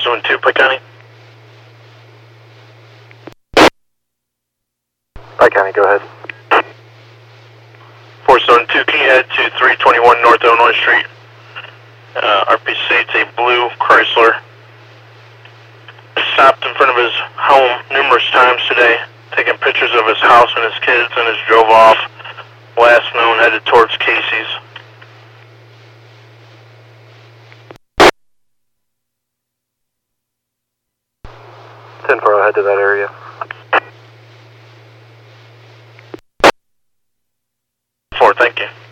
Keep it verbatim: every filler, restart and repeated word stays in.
seven two, Pike County. Pike County, go ahead. four seven two, can you head to three twenty-one North Illinois Street? Uh, R P states a blue Chrysler stopped in front of his home numerous times today, taking pictures of his house and his kids, and has drove off. Last known headed towards Casey's. ten four, head to that area. Four, thank you.